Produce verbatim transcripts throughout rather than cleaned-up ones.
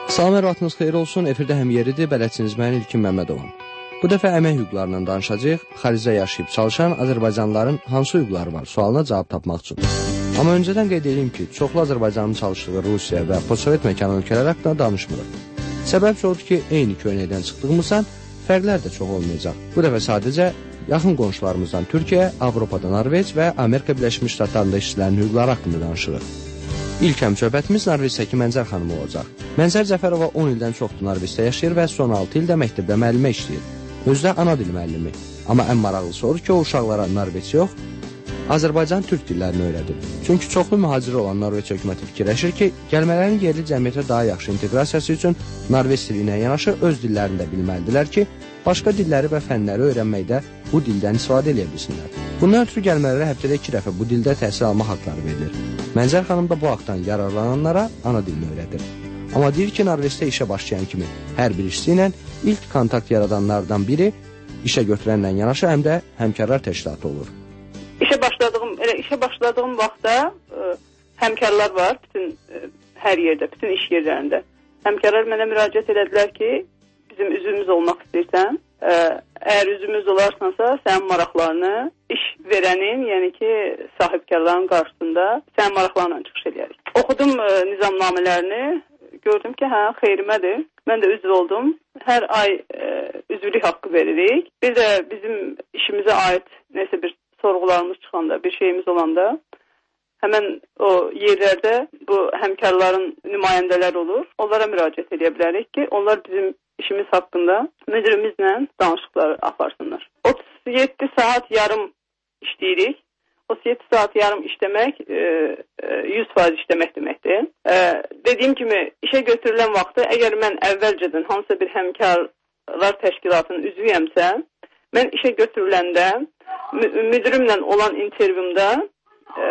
Salam, hər vaxtınız xeyir olsun. Efirdə həm yeridir, bələdçiniz mən İlkin Məmmədovam. Bu dəfə əmək hüquqlarından danışacağıq. Xaricdə yaşayıb çalışan Azərbaycanlıların hansı hüquqları var sualına cavab tapmaq üçün. Amma öncədən qeyd edeyim ki, çoxlu Azərbaycanın çalışdığı Rusiya və postsovet məkan ölkələr haqqında danışmırıq. Səbəb odur ki, eyni köynəkdən çıxdığımızdan fərqlər də çox olmayacaq. Bu dəfə sadəcə yaxın qonşularımızdan Türkiyə, Avropada Norveç və Amerika Birləşmiş Ştatlarında işçilərin hüquqları haqqında danışırıq. İlk həmsöhbətimiz Norveçdəki Mənzər xanımı olacaq. Mənzər Cəfərova on ildən çoxdur Norveçdə yaşayır və son altı ildə məktəbdə müəllimə işləyir. Özü də ana dil müəllimi. Amma ən maraqlısı odur ki, o uşaqlara Norveç yox, Azərbaycan türk dillərini öyrədir. Çünki çoxlu mühaciri olan Norveç hökuməti fikirləşir ki, gəlmələrin yerli cəmiyyətə daha yaxşı inteqrasiyası üçün Norveç dili ilə yanaşı öz dillərini də bilməlidirlər ki, başqa dilləri və fənləri öyrənməkdə bu dildən istifadə edə bilsinlər. Bundan ötürü gəlmələrə həftədə iki dəfə bu dildə təhsil alma haqqları verilir. Mənzər xanım da bu haqdan yararlananlara ana dilini öyrədir. Amma deyir ki, Norveçdə işə başlayan kimi hər bir işçi ilə ilk kontakt yaradanlardan biri işə götürənlə yanaşı həm də həmkarlar təşkilatı olur. İşə başladığım, elə işə başladığım vaxtda ə, həmkarlar var bütün ə, hər yerdə, bütün iş yerlərində. Həmkarlar mənə müraciət elədilər ki, bizim üzvümüz olmaq istəyirsən, ə, əgər üzvümüz olarsansa, sənin maraqlarını iş verənin, yəni ki, sahibkarların qarşısında sənin maraqlarla çıxış edərik. Oxudum ə, nizamnamələrini, gördüm ki, hə, xeyrimədir. Mən də üzv oldum. Hər ay ə, üzvlük haqqı veririk. Bir də bizim işimizə aid nəsə bir sorğularımız çıxanda, bir şeyimiz olanda, həmən o yerlərdə bu həmkarların nümayəndələr olur. Onlara müraciət edə bilərik ki, onlar bizim işimiz haqqında müdürümüzlə danışıqlar aparsınlar. otuz yeddi saat yarım işləyirik. otuz yeddi saat yarım işləmək yüz faiz işləmək deməkdir. E, dediyim kimi, işə götürülən vaxtı, əgər mən əvvəlcədən hansısa bir həmkarlar təşkilatının üzvüyəmsə, mən işə götürüləndə müdürümlə olan intervyumda, e,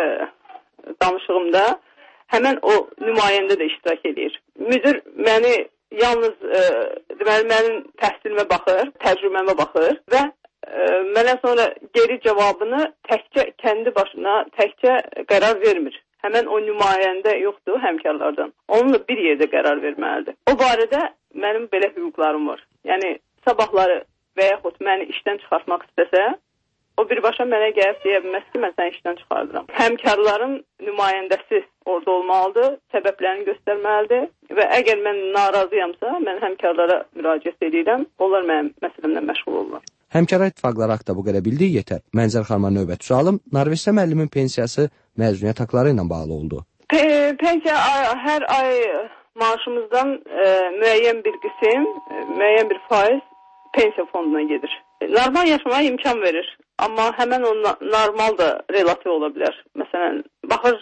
danışığımda həmən o nümayəndə də iştirak edir. Müdür məni yalnız e, deməli, mənim təhsilimə baxır, təcrübəmə baxır və e, mənə sonra geri cavabını təkcə kəndi başına, təkcə qərar vermir. Həmən o nümayəndə yoxdur həmkarlardan. Onunla bir yerdə qərar verməlidir. O barədə mənim belə hüquqlarım var. Yəni, sabahları və yaxud məni işdən çıxartmaq istəsə, o birbaşa mənə gəlib deyə bilməz ki, mən səni işdən çıxardıram. Həmkarların nümayəndəsi orada olmalıdır, səbəblərini göstərməlidir və əgər mən narazıyamsa, mən həmkarlara müraciət edirəm, onlar mənim məsələmlə məşğul olurlar. Həmkarlar ittifaqları haqda bu qədər bildiyi yetər. Mənzər xanıma növbət sualım, Norveçdə müəllimin pensiyası məzuniyyət haqları ilə bağlı oldu. Pe pensiya hər ay maaşımızdan e, müəyyən bir qism, e, müəyyən bir faiz pensiya fonduna gedir. Normal yaşamaya imkan verir. Amma həmən o normal da relativ ola bilər. Məsələn, baxır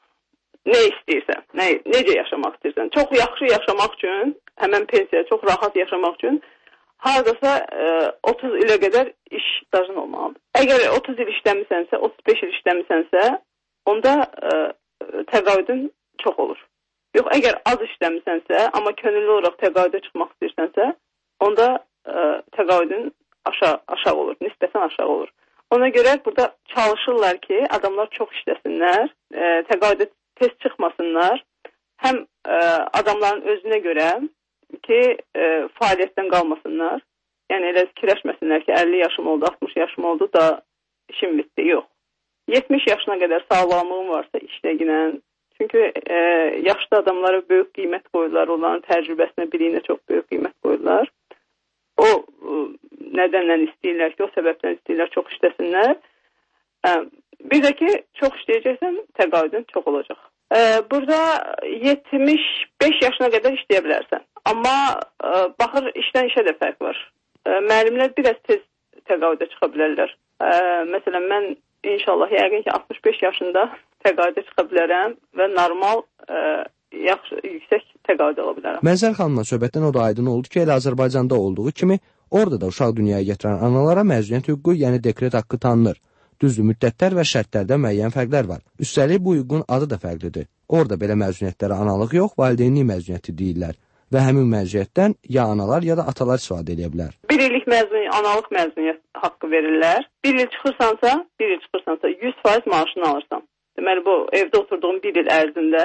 nə istəyirsən, nə, necə yaşamaq istəyirsən. Çox yaxşı yaşamaq üçün, həmən pensiya, çox rahat yaşamaq üçün haradasa e, otuz ilə qədər iş stajın olmalıdır. Əgər otuz il işləmisənsə, otuz beş il işləmisənsə, onda e, təqaüdün çox olur. Yox, əgər az işləmisənsə, amma könüllü olaraq təqaüdə çıxmaq istəyirsənsə, onda e, təqaüdün aşağı, aşağı olur, nisbətən aşağı olur. Ona görə burada çalışırlar ki, adamlar çox işləsinlər, e, təqaüdə tez çıxmasınlar. Həm e, adamların özünə görə ki, e, fəaliyyətdən qalmasınlar. Yəni, elə fikirləşməsinlər ki, əlli yaşım oldu, altmış yaşım oldu da işim bitdi. Yox. yetmiş yaşına qədər sağlamlığım varsa işləginə. Çünki e, yaşlı adamlara böyük qiymət qoyurlar, onların təcrübəsinə, biliyinə çox böyük qiymət qoyurlar. O nədənlə istəyirlər ki, o səbəbdən istəyirlər, çox işləsinlər. Bir də ki, çox işləyəcəksən, təqaüdün çox olacaq. Burada yetmiş beş yaşına qədər işləyə bilərsən. Amma baxır, işdən işə də fərq var. Müəllimlər biraz tez təqaüdə çıxa bilərlər. Məsələn, mən inşallah yəqin ki, altmış beş yaşında təqaüdə çıxa bilərəm və normal yaxşı, yüksək təqaüd ala bilərəm. Mənzər xanımla söhbətdən o da aydın oldu ki, elə Azərbaycanda olduğu kimi orada da uşaq dünyaya gətirən analara məzuniyyət hüququ, yəni dekret haqqı tanınır. Düzdür, müddətlər və şərtlərdə müəyyən fərqlər var. Üstəlik bu hüququn adı da fərqlidir. Orada belə məzuniyyətlərə analıq yox, valideynlik məzuniyyəti deyirlər və həmin məzuniyyətdən ya analar ya da atalar istifadə edə bilər. Bir illik məzuniyyət, analıq məzuniyyət haqqı verirlər. Bir il çıxırsansa, bir il çıxırsansa yüz faiz maaşını alırsan. Deməli, bu evdə oturduğun bir il ərzində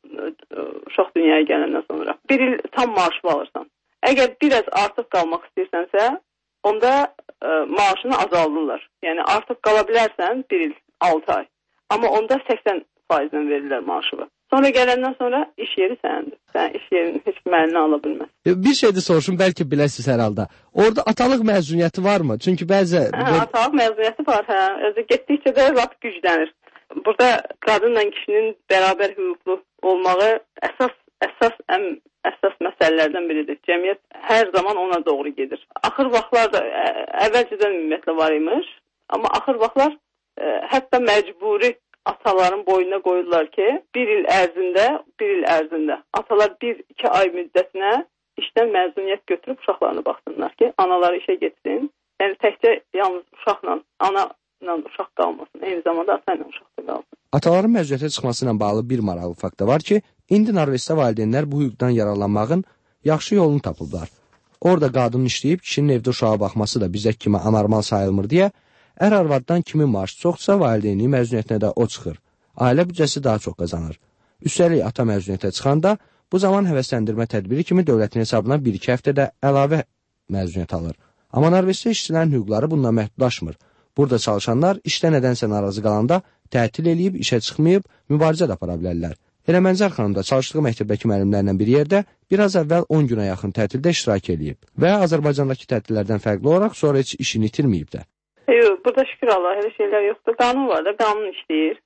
uşaq dünyaya gələndən sonra. Bir il tam maaşlı alırsan. Əgər biraz artıq qalmaq istəyirsənsə, onda ə, maaşını azaldırlar. Yəni artıq qala bilərsən bir il, altı ay. Amma onda səksən faizlə verirlər maaşını. Sonra gələndən sonra iş yeri səndir. Sən iş yerinin heç kim əlindən ala bilməz. Bir şey də soruşum, bəlkə biləsiniz hər halda. Orada atalıq məzuniyyəti varmı? Çünki bəzi... Hə, atalıq məzuniyyəti var, hə. Özü getdikcə də lap güclənir. Burada qadınla kişinin bərabər hüquqlu olmağı əsas, əsas, ən əsas məsələlərdən biridir. Cəmiyyət hər zaman ona doğru gedir. Axır vaxtlar da əvvəlcədən ümumiyyətlə var imiş. Amma axır vaxtlar ə, hətta məcburi ataların boynuna qoyurlar ki, bir il ərzində, bir il ərzində atalar bir, iki ay müddətinə işdən məzuniyyət götürüb uşaqlarını baxsınlar ki, anaları işə getsin. Yəni təkcə yalnız uşaqla, ana ilə uşaq qalmasın, eyni zamanda ata ilə uşaq da qalsın. Ataların məzuniyyətə çıxması ilə bağlı bir maraqlı fakt da var ki, indi Norveçdə valideynlər bu hüquqdan yararlanmağın yaxşı yolunu tapıblar. Orada qadın işləyib, kişinin evdə uşağa baxması da bizə kimi anormal sayılmır deyə, ər-arvaddan kimin maaşı çoxsa valideynliyi məzuniyyətinə də o çıxır. Ailə büdcəsi daha çox qazanır. Üstəlik ata məzuniyyətə çıxanda bu zaman həvəsləndirmə tədbiri kimi dövlətin hesabına bir-iki həftədə əlavə məzuniyyət alır. Amma Norveçdə işçilərin hüquqları bununla məhdudlaşmır. Burada çalışanlar işdə nədənsə narazı qalanda tətil eləyib, işə çıxmayıb, mübarizə də apara bilərlər. Elə Mənzər xanım da çalışdığı məktəbdəki müəllimlərlə bir yerdə biraz əvvəl on günə yaxın tətildə iştirak eləyib və Azərbaycandakı tətillərdən fərqli olaraq sonra heç işini itirməyib də. Yox, burada şükür Allah, elə şeylər yoxdur. Qanun var da, qanun işləyir.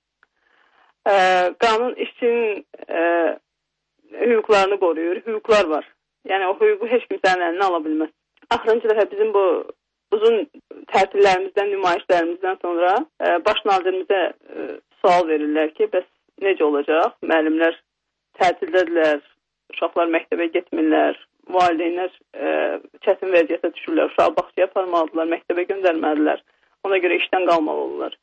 Ə, qanun işçinin ə, hüquqlarını qoruyur, hüquqlar var. Yəni o hüququ heç kim sənin əlinə ala bilməz. Axırıncı dəfə bizim bu uzun tətillərimizdən, nümayişlərimizdən sonra ə, baş nazirimizə ə, sual verirlər ki, bəs necə olacaq? Müəllimlər tətildədirlər, uşaqlar məktəbə getmirlər, valideynlər ə, çətin vəziyyətə düşürlər, uşağı bağçaya aparmalıdırlar, məktəbə göndərməlidirlər, ona görə işdən qalmalı olurlar.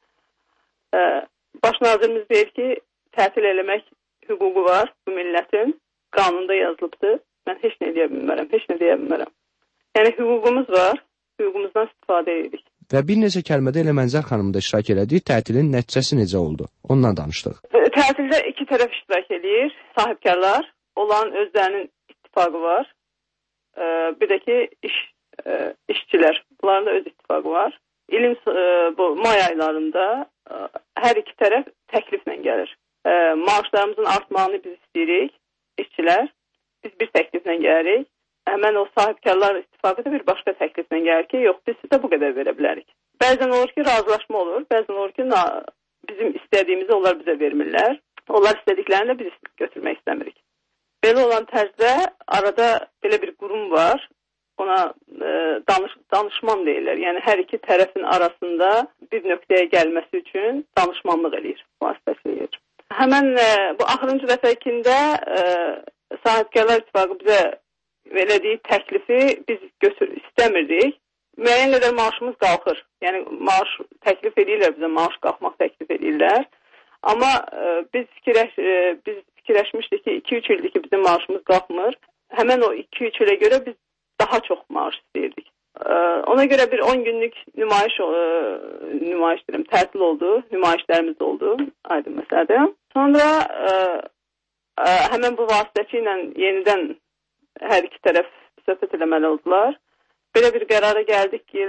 Ə, baş nazirimiz deyir ki, tətil eləmək hüququ var bu millətin, qanunda yazılıbdır, mən heç nə deyə bilmərəm, heç nə deyə bilmərəm. Yəni hüququmuz var, hüququmuzdan istifadə edirik. Və bir neçə kəlmədə elə Mənzər xanımın da iştirak elədiyi tətilin nəticəsi necə oldu? Ondan danışdıq. Tətildə iki tərəf iştirak edir, sahibkarlar, onların özlərinin ittifaqı var. Ee, bir də ki iş, e, işçilər, bunların da öz ittifaqı var. İlim e, bu may aylarında e, hər iki tərəf təkliflə gəlir. E, maaşlarımızın artmağını biz istəyirik, işçilər. Biz bir təkliflə gəlirik. Həmən o sahibkarlar ittifaqı da bir başqa təkliflə gəlir ki, yox, biz sizə bu qədər verə bilərik. Bəzən olur ki, razılaşma olur, bəzən olur ki, na, bizim istədiyimizi onlar bizə vermirlər. Onlar istədiklərini də biz götürmək istəmirik. Belə olan tərzdə arada belə bir qurum var, ona e, danış, danışman deyirlər. Yəni hər iki tərəfin arasında bir nöqtəyə gəlməsi üçün danışmanlıq eləyir, vasitələyir. Həmən e, bu axırıncı dəfəkində e, sahibkarlar ittifaqı bizə verdiyi təklifi biz götür istəmirdik. Müəyyən qədər maaşımız qalxır. Yəni maaş təklif edirlər bizə, maaş qalxmaq təklif edirlər. Amma e, biz fikirləş e, biz fikirləşmişdik ki, iki üç ildir ki, bizim maaşımız qalxmır. Həmən o iki üç ilə görə biz daha çox maaş istəyirdik. E, ona görə bir on günlük nümayiş e, nümayiş deyirəm, tətil oldu, nümayişlərimiz oldu, aydın məsələdir. Sonra e, e, həmən bu vasitəçi ilə yenidən hər iki tərəf söhbət eləməli oldular. Belə bir qərara gəldik ki,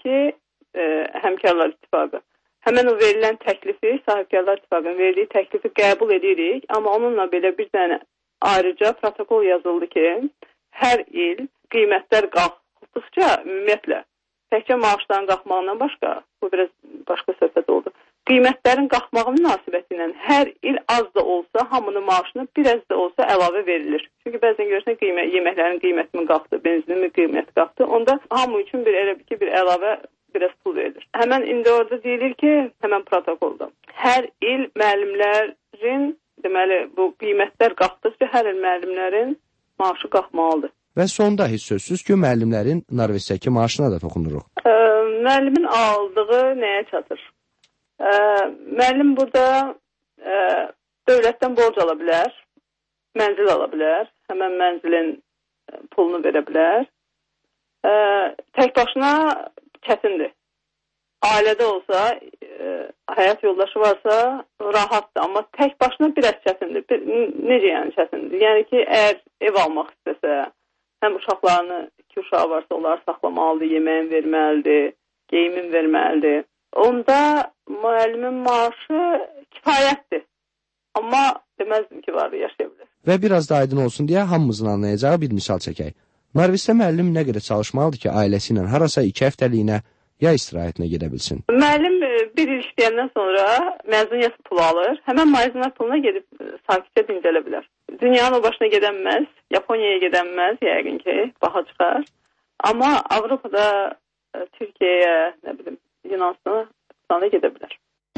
e, həmkarlar ittifaqı. Həmən o verilən təklifi, sahibkarlar ittifaqının verdiyi təklifi qəbul edirik, amma onunla belə bir dənə ayrıca protokol yazıldı ki, hər il qiymətlər qalxdıqca ümumiyyətlə, təkcə maaşların qalxmağından başqa, bu biraz başqa söhbət oldu. Qiymətlərin qalxmağı münasibəti ilə hər il az da olsa, hamının maaşına biraz da olsa əlavə verilir. Çünki bəzən görürsən qiymət, yeməklərin qiymətimin qalxdı, benzinin qiyməti qalxdı, onda hamı üçün bir elə bir ki, bir əlavə biraz pul verilir. Həmən indi orada deyilir ki, həmən protokolda hər il müəllimlərin, deməli, bu qiymətlər qalxdıqca hər il müəllimlərin maaşı qalxmalıdır. Və sonda heç sözsüz ki, müəllimlərin Norveçdəki maaşına da toxunuruq. Ə, müəllimin aldığı nəyə çatır? Ə, müəllim burada ə, dövlətdən borc ala bilər, mənzil ala bilər, həmən mənzilin pulunu verə bilər. Ə, tək başına çətindir. Ailədə olsa, ə, həyat yoldaşı varsa rahatdır, amma tək başına biraz çətindir. Bir, necə yəni çətindir? Yəni ki, əgər ev almaq istəsə, həm uşaqlarını, iki uşağı varsa onları saxlamalıdır, yeməyin verməlidir, geyimin verməlidir. Onda müəllimin maaşı kifayətdir. Amma deməzdim ki, var, yaşaya bilər. Və biraz da aydın olsun deyə hamımızın anlayacağı bir misal çəkək. Narvisdə müəllim nə qədər çalışmalıdır ki, ailəsi ilə harasa iki həftəliyinə ya istirahətinə gedə bilsin? Müəllim bir il işləyəndən sonra məzuniyyət pulu alır. Həmən məzuniyyət puluna gedib sakitcə dincələ bilər. Dünyanın o başına gedənməz, Yaponiyaya gedənməz, yəqin ki, baha çıxar. Amma Avropada, Türkiyəyə, nə bilim, Yunanistana gedə bilər.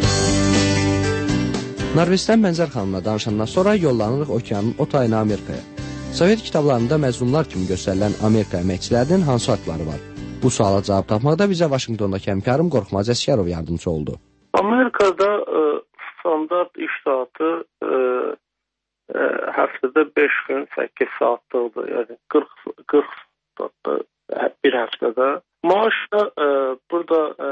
Narvisdən Mənzər xanımla danışandan sonra yollanırıq okeanın o tayına Amerikaya. Sovet kitablarında məzunlar kimi göstərilən Amerika əməkçilərinin hansı haqları var? Bu suala cavab tapmaqda bizə Vaşinqtondakı həmkarım Qorxmaz Əsgərov yardımcı oldu. Amerikada e, standart iş saatı e, e, həftədə beş gün səkkiz saatlıq, yəni qırx, qırx saatda bir həftədə. Maaş da e, burada e,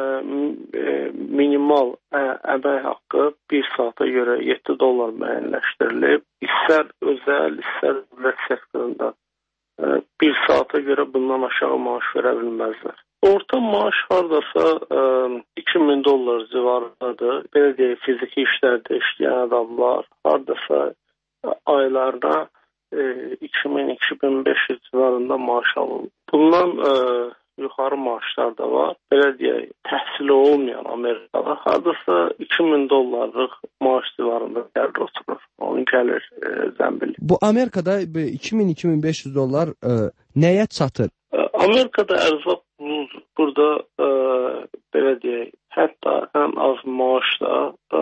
minimal e, əmək haqqı bir saata görə yeddi dollar müəyyənləşdirilib. İstər özəl, istər dövlət sektorunda bir saata görə bundan aşağı maaş verə bilməzlər. Orta maaş hardasa e, iki min dollar civarındadır. Belə deyək, fiziki işlərdə işləyən adamlar hardasa aylarda e, iki min - iki min beş yüz civarında maaş alır. Bundan e, yuxarı maaşlar da var. Belə deyək, təhsili olmayan Amerikada hardasa iki min dollarlıq maaş civarında gəlir oturur. Onun gəlir e, zəmbili. Bu Amerikada iki min - iki min beş yüz dollar e, nəyə çatır? Amerikada ərzaq burada e, belə deyək, hətta ən az maaşla e,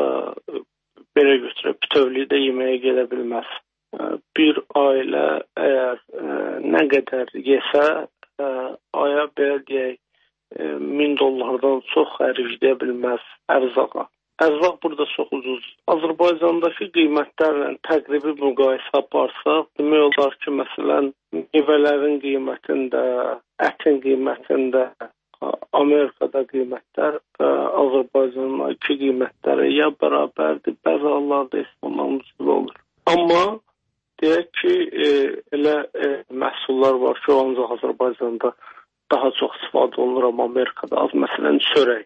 belə götürək, bütövlükdə yeməyə gedə bilməz. E, bir ailə əgər e, nə qədər yesə, e, aya belə deyək, e, min dollardan çox xərcləyə bilməz ərzaqa. Ərzaq burada çox ucuz. Azərbaycandakı qiymətlərlə təqribi müqayisə aparsaq, demək olar ki, məsələn, meyvələrin qiymətində, ətin qiymətində, Amerikada qiymətlər Azərbaycanın iki qiymətləri ya bərabərdir, bəzi hallarda ondan ucuz olur. Amma deyək ki, e, elə e, məhsullar var ki, ancaq Azərbaycanda daha çox istifadə olunur, amma Amerikada az. Məsələn, çörək.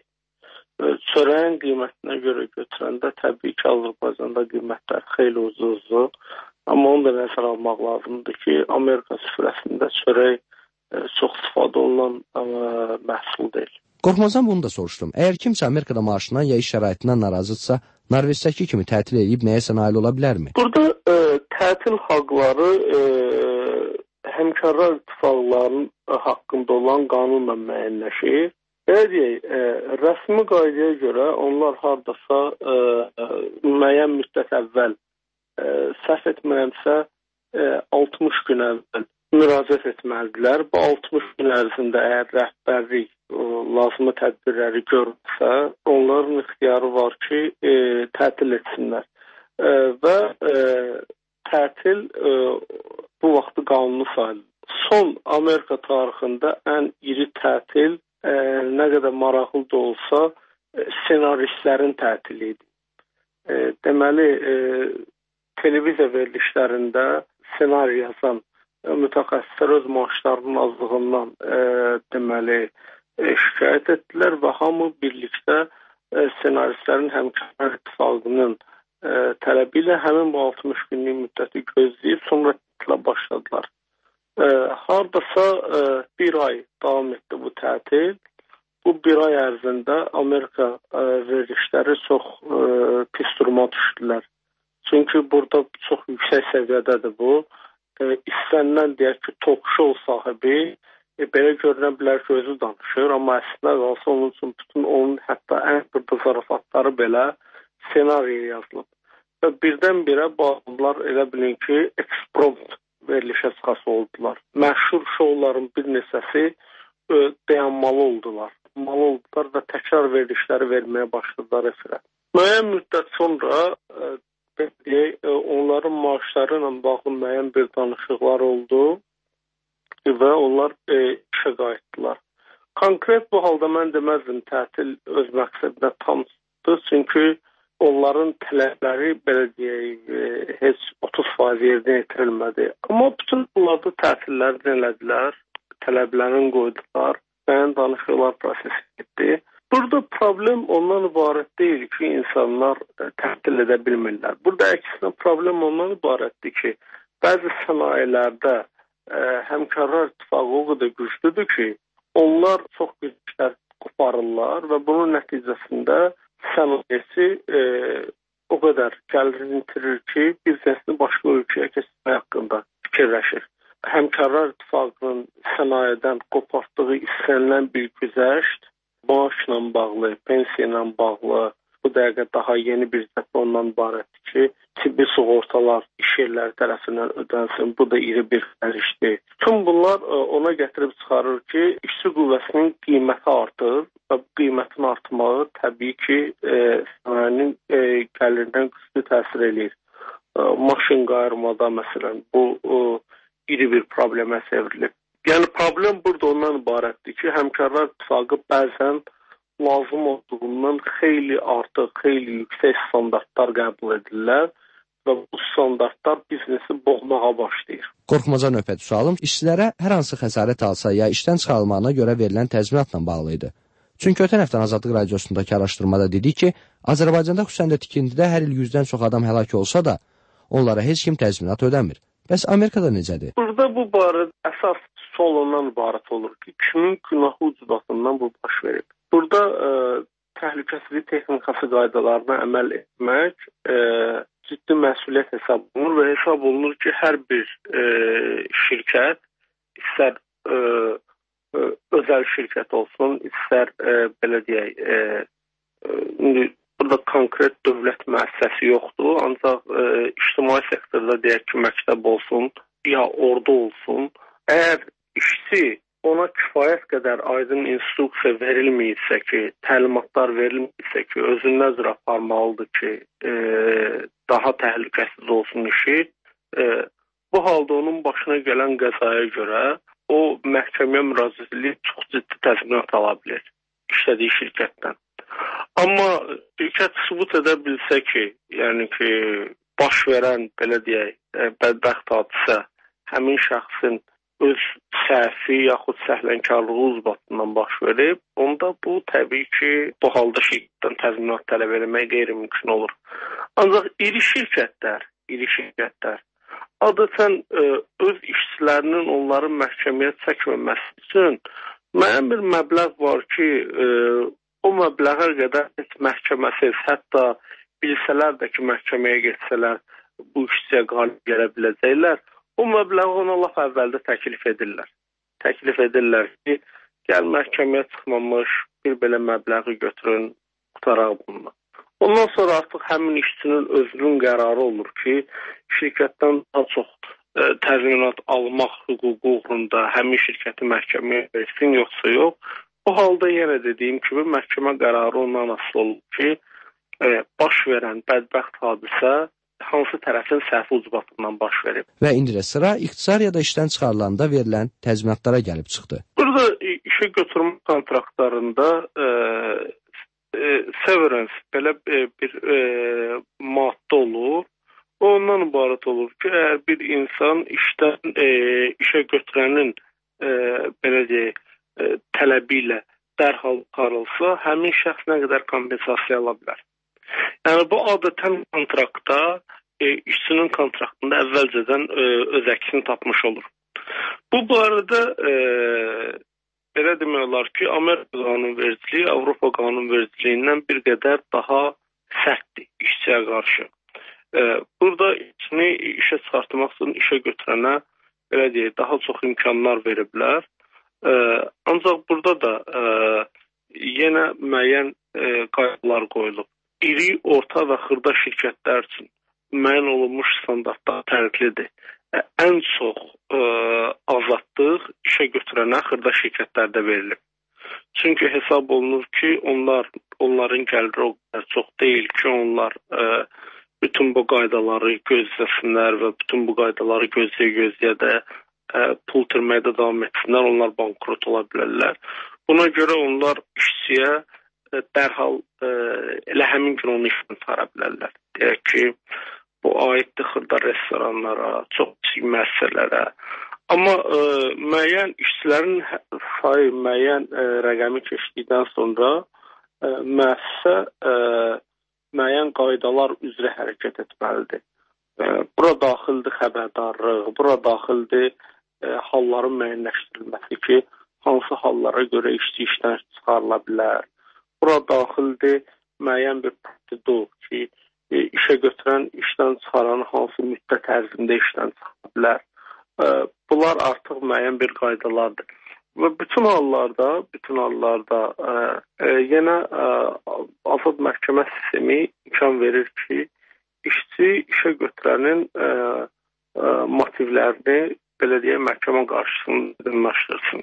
Çörəyin qiymətinə görə götürəndə təbii ki, Azərbaycanda qiymətlər xeyli ucuzdur. Amma onu da nəzərə almaq lazımdır ki, Amerika süfrəsində çörək e, çox istifadə olunan e, məhsul deyil. Qorxmazdan bunu da soruşdum. Əgər kimsə Amerikada maaşından ya iş şəraitindən narazıdsa, Narvisdəki kimi tətil edib nəyəsə nail ola bilərmi? Burada e, tətil haqları e, həmkarlar ittifaqlarının haqqında olan qanunla müəyyənləşir. Belə deyək, e, rəsmi qaydaya görə onlar hardasa e, müəyyən müddət əvvəl, e, səhv etmirəmsə, e, altmış gün əvvəl müraciət etməlidirlər. Bu altmış gün ərzində əgər rəhbərlik e, lazımi tədbirləri görürsə, onların ixtiyarı var ki, e, tətil etsinlər. E, və e, tətil e, bu vaxtı qanunu sayılır. Son Amerika tarixində ən iri tətil, E, nə qədər maraqlı da olsa, e, senaristlərin tətili idi. E, deməli, e, televiziya verilişlərində senari yazan e, mütəxəssislər öz maaşlarının azlığından e, deməli, e, şikayət etdilər və hamı birlikdə e, senaristlərin həmkarlar ittifaqının e, tələbi ilə həmin bu altmış günlük müddəti gözləyib sonra tətilə başladılar. E, hardasa e, bir ay davam etdi bu tətil. Bu bir ay ərzində Amerika e, verilişləri çox e, pis duruma düşdülər. Çünki burada çox yüksək səviyyədədir bu. E, istənilən deyək ki, talk show sahibi e, belə görünə bilər ki, özü danışır, amma əslində qalsa onun üçün bütün onun hətta ən xırda zarafatları belə senariyə yazılıb. Və birdən-birə bağlılar elə bilin ki, eksprompt verilişə çıxası oldular. Məşhur şovların bir neçəsi e, dayanmalı oldular. Mal oldular və təkrar verilişləri verməyə başladılar efirə. Müəyyən müddət sonra e, deyək, e, onların maaşları ilə bağlı müəyyən bir danışıqlar oldu və onlar e, işə qayıtdılar. Konkret bu halda mən deməzdim tətil öz məqsədinə tam çoxdur. Çünki onların tələbləri belə deyək, heç otuz faiz yerinə yetirilmədi. Amma bütün bunlarda təsirləri elədilər, tələblərini qoydular, bəyan danışıqlar prosesi getdi. Burada problem ondan ibarət deyil ki, insanlar təhdil edə bilmirlər. Burada əksinə problem ondan ibarətdir ki, bəzi sənayelərdə həmkarlar ittifaqı o qədər güclüdür ki, onlar çox güclər qoparırlar və bunun nəticəsində sənayesi e, o qədər gəlirini itirir ki, biznesini başqa ölkəyə keçirmək haqqında fikirləşir. Həmkarlar ittifaqının sənayedən qopartdığı istənilən bir güzəşt maaşla bağlı, pensiya ilə bağlı, bu dəqiqə daha yeni bir zəfə ondan ibarətdir ki, tibbi sığortalar iş yerləri tərəfindən ödənsin. Bu da iri bir xərcdir. Tüm bunlar ona gətirib çıxarır ki, işçi qüvvəsinin qiyməti artır və bu qiymətin artmağı təbii ki, e, sənayenin e, gəlirindən güclü təsir eləyir. E, maşın qayırmada məsələn bu e, iri bir problemə çevrilib. Yəni problem burada ondan ibarətdir ki, həmkarlar ittifaqı bəzən lazım olduğundan xeyli artıq, xeyli yüksək standartlar qəbul edirlər və bu standartlar biznesi boğmağa başlayır. Qorxmaca növbəti sualım işçilərə hər hansı xəsarət alsa ya işdən çıxarılmağına görə verilən təzminatla bağlı idi. Çünki ötən həftə Azadlıq Radiosundakı araşdırmada dedik ki, Azərbaycanda xüsusən də tikintidə hər il yüzdən çox adam həlak olsa da, onlara heç kim təzminat ödəmir. Bəs Amerikada necədir? Burada bu barədə əsas sual ondan ibarət olur ki, kimin günahı ucbatından bu baş verib? Burada e, təhlükəsizlik texnikası qaydalarına əməl etmək e, ciddi məsuliyyət hesab olunur və hesab olunur ki, hər bir e, şirkət, istər e, e, özəl şirkət olsun, istər e, belə deyək, e, e, burada konkret dövlət müəssisəsi yoxdur, ancaq e, ictimai sektorda deyək ki, məktəb olsun, ya ordu olsun, əgər işçi ona kifayət qədər aydın instruksiya verilməyirsə ki, təlimatlar verilməyirsə ki, özündən üzrə aparmalıdır ki, e, daha təhlükəsiz olsun işi, e, bu halda onun başına gələn qəzaya görə o məhkəməyə müraciət edib çox ciddi təzminat ala bilər işlədiyi şirkətdən. Amma şirkət sübut edə bilsə ki, yəni ki, baş verən, belə deyək, e, bədbəxt hadisə həmin şəxsin öz səhvi yaxud səhlənkarlığı ucbatından baş verib, onda bu təbii ki, bu halda şirkətdən təzminat tələb eləmək qeyri-mümkün olur. Ancaq iri şirkətlər, iri şirkətlər adətən ə, öz işçilərinin onların məhkəməyə çəkməməsi üçün müəyyən bir məbləğ var ki, ə, o məbləğə qədər heç məhkəməsiz, hətta bilsələr də ki, məhkəməyə getsələr bu işçiyə qalib gələ biləcəklər, o məbləği ona laf əvvəldə təklif edirlər. Təklif edirlər ki, gəl məhkəməyə çıxmamış bir belə məbləği götürün, qutaraq bununla. Ondan sonra artıq həmin işçinin özünün qərarı olur ki, şirkətdən daha çox e, təzminat almaq hüququ uğrunda həmin şirkəti məhkəməyə versin, yoxsa yox. Bu halda yenə dediyim kimi məhkəmə qərarı ondan asılı olur ki, e, baş verən bədbəxt hadisə hansı tərəfin səhvi ucbatından baş verib. Və indi də sıra ixtisar ya da işdən çıxarılanda verilən təzminatlara gəlib çıxdı. Burada işə götürmə kontraktlarında e, e, severance belə e, bir e, maddə olur. Ondan ibarət olur ki, əgər bir insan işdən e, işə götürənin e, belə deyək, e, tələbi ilə dərhal çıxarılsa, həmin şəxs nə qədər kompensasiya ala bilər. Yəni bu adətən kontraktda, e, işçinin kontraktında əvvəlcədən e, öz əksini tapmış olur. Bu barədə e, belə demək olar ki, Amerika qanunvericiliyi Avropa qanunvericiliyindən bir qədər daha sərtdir işçiyə qarşı. E, burada işçini işə çıxartmaq üçün işə götürənə belə deyək, daha çox imkanlar veriblər. E, ancaq burada da e, yenə müəyyən e, qaydalar qoyulub. İri, orta və xırda şirkətlər üçün müəyyən olunmuş standartlar fərqlidir. Ən çox ə, azadlıq işə götürənə xırda şirkətlərdə verilir. Çünki hesab olunur ki, onlar onların gəliri o qədər çox deyil ki, onlar ə, bütün bu qaydaları gözləsinlər və bütün bu qaydaları gözləyə-gözləyə də ə, pul itirməkdə davam etsinlər, onlar bankrot ola bilərlər. Buna görə onlar işçiyə dərhal ə, elə həmin gün onu işdən çıxara bilərlər. Deyək ki, bu aiddir xırda restoranlara, çox kiçik müəssisələrə. Amma ə, müəyyən işçilərin sayı müəyyən ə, rəqəmi keçdikdən sonra ə, müəssisə ə, müəyyən qaydalar üzrə hərəkət etməlidir. Ə, bura daxildir xəbərdarlıq, bura daxildir ə, halların müəyyənləşdirilməsi ki, hansı hallara görə işçi işdən çıxarıla bilər. Bura daxildir müəyyən bir prosedur ki, ə, işə götürən işdən çıxaran hansı müddət ərzində işdən çıxara bilər. Ə, bunlar artıq müəyyən bir qaydalardır. Və bütün hallarda, bütün hallarda ə, ə, yenə ə, azad məhkəmə sistemi imkan verir ki, işçi işə götürənin ə, ə, motivlərini belə deyək, məhkəmə qarşısında aydınlaşdırsın.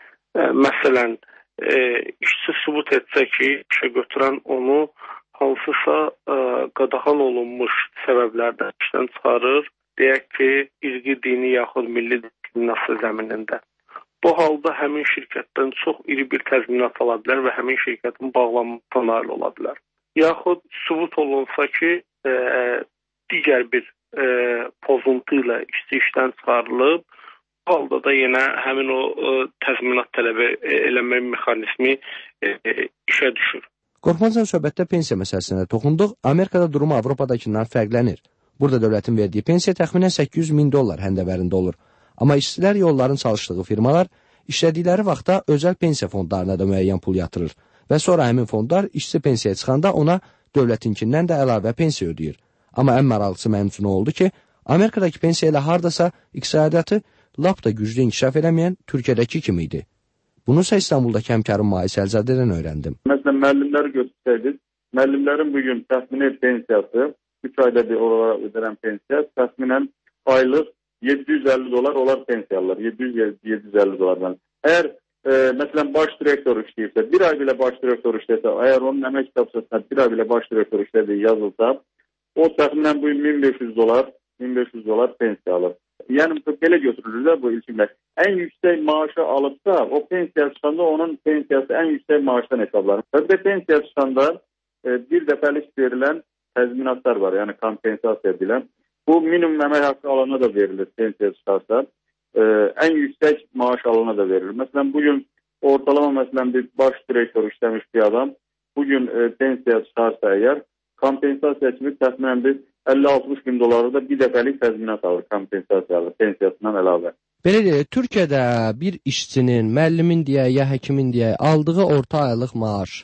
Ə, məsələn, ə, işçi sübut etsə ki, işə götürən onu hansısa ə, qadağan olunmuş səbəblərdən işdən çıxarır, deyək ki, irqi, dini yaxud milli diskriminasiya zəminində. Bu halda həmin şirkətdən çox iri bir təzminat ala bilər və həmin şirkətin bağlanmasına nail ola bilər. Yaxud sübut olunsa ki, e, digər bir e, pozuntu ilə işçi işdən çıxarılıb, bu halda da yenə həmin o e, təzminat tələbi eləmə mexanizmi e, e, işə düşür. Qorxmazsan söhbətdə pensiya məsələsinə toxunduq. Amerikada durumu Avropadakından fərqlənir. Burada dövlətin verdiyi pensiya təxminən səkkiz yüz min dollar həndəvərində olur. Amma işçilər yolların çalışdığı firmalar işlədikləri vaxtda özəl pensiya fondlarına da müəyyən pul yatırır və sonra həmin fondlar işçi pensiyaya çıxanda ona dövlətinkindən də əlavə pensiya ödəyir. Amma ən maraqlısı mənim üçün oldu ki, Amerikadakı pensiya ilə hardasa iqtisadiyyatı lap da güclü inkişaf eləməyən Türkiyədəki kimi idi. Bununsa İstanbuldakı həmkarım Mahis Əlzadədən öyrəndim. Məsələn, müəllimləri götürsəydik, müəllimlərin bugün təxmini pensiyası, üç ayda bir olaraq ödənən pensiya təxminən aylıq yeddi yüz əlli dolar olar pensiyalar, yeddi yüz yeddi yüz əlli dolardan. Əgər e, məsələn baş direktor işləyirsə, bir ay belə baş direktor işləyirsə, əgər onun əmək kitabçasına bir ay belə baş direktor işlədiyi yazılsa, o təxminən bu min beş yüz dolar, min beş yüz dolar pensiya alır. Yəni belə götürülürlər bu ilçimlər. Ən yüksək maaşı alıbsa, o pensiya çıxanda onun pensiyası ən yüksək maaşdan hesablanır. Və pensiya çıxanda e, bir dəfəlik verilən təzminatlar var, yəni kompensasiya edilən. Bu minimum əmək haqqı alana da verilir pensiya çıxarsa. E, ən yüksək maaş alana da verilir. Məsələn, bugün ortalama məsələn bir baş direktor işləmiş bir adam bugün e, pensiya çıxarsa əgər, kompensasiya kimi təxminən bir əlli altmış min doları da bir dəfəlik təzminat alır, kompensasiya alır, pensiyasından əlavə. Belə deyək, Türkiyədə bir işçinin, müəllimin deyə, ya həkimin deyə aldığı orta aylıq maaş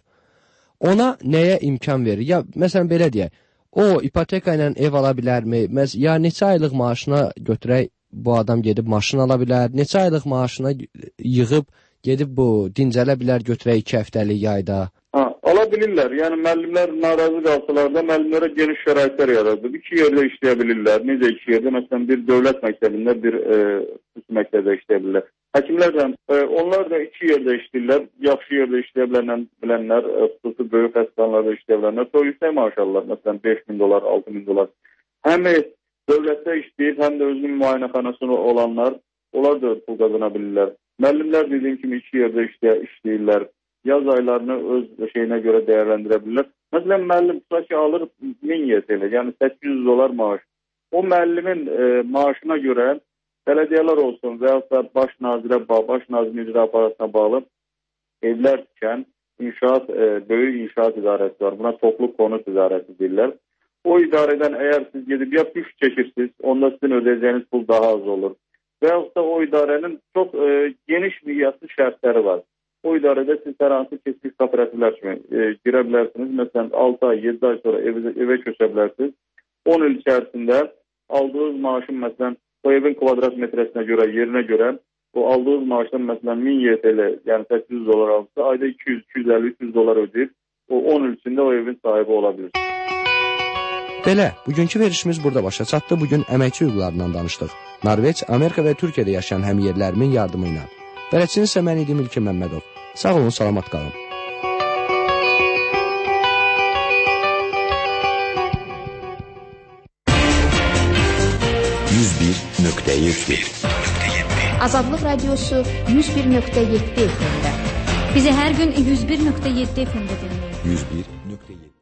ona nəyə imkan verir? Ya məsələn belə deyək, o ipoteka ilə ev ala bilərmi? Ya neçə aylıq maaşına götürək bu adam gedib maşın ala bilər? Neçə aylıq maaşına yığıb gedib bu dincələ bilər götürək iki həftəlik yayda? Ha, ala bilirlər. Yəni müəllimlər narazı qalsalar da müəllimlərə geniş şəraitlər yaradılıb. İki yerdə işləyə bilirlər. Necə iki yerdə? Məsələn bir dövlət məktəbində, bir e, xüsusi məktəbdə işləyə bilirlər. Həkimlər də, e, onlar da iki yerdə işləyirlər. Yaxşı yerdə işləyə bilənlər, bilənlər, e, xüsusi böyük xəstəxanalarda işləyə bilənlər. Çox yüksək maaş alırlar. Məsələn beş min dolar, altı min dolar. Həm dövlətdə işləyib, həm də özünün müayinəxanasında olanlar, onlar da pul qazana bilirlər. Müəllimlər dediyim kimi iki yerdə işləyə, işləyirlər. Yaz aylarını öz şeyinə görə dəyərləndirə bilirlər. Məsələn, müəllim tutaq alır min Y T L, yəni səkkiz yüz dolar maaş. O müəllimin e, maaşına görə bələdiyyələr olsun və ya baş nazirə bağlı, baş nazirin icra aparatına bağlı evlər tikən inşaat, e, böyük inşaat idarəsi var. Buna toplu konut idarəsi deyirlər. O idarədən əgər siz gedib ya püf çəkirsiniz, onda sizin ödəyəcəyiniz pul daha az olur. Və ya da o idarənin çox e, geniş miqyaslı şərtləri var. O idarədə siz hər hansı keçmiş kooperativlər kimi e, girə bilərsiniz. Məsələn, altı ay, yeddi ay sonra evə, evə köçə bilərsiniz. on il içərisində aldığınız maaşın, məsələn, o evin kvadrat metresinə görə, yerinə görə, o aldığınız maaşdan, məsələn, min Y T L, yəni səkkiz yüz dolar alırsa, ayda iki yüz, iki yüz əlli, üç yüz dolar ödəyib, o on il içində o evin sahibi ola bilir. Belə, bugünkü verişimiz burada başa çatdı. Bugün əməkçi hüquqlarından danışdıq. Norveç, Amerika və Türkiyədə yaşayan həmyerlərimin yardımı ilə. Bələdçiniz isə mən idim İlkin Məmmədov. Sağ olun, salamat qalın. yüz bir nöqtə yeddi Azadlıq Radiosu yüz bir nöqtə yeddi F M-də. Bizi hər gün yüz bir nöqtə yeddi F M-də dinləyin. yüz bir nokta yedi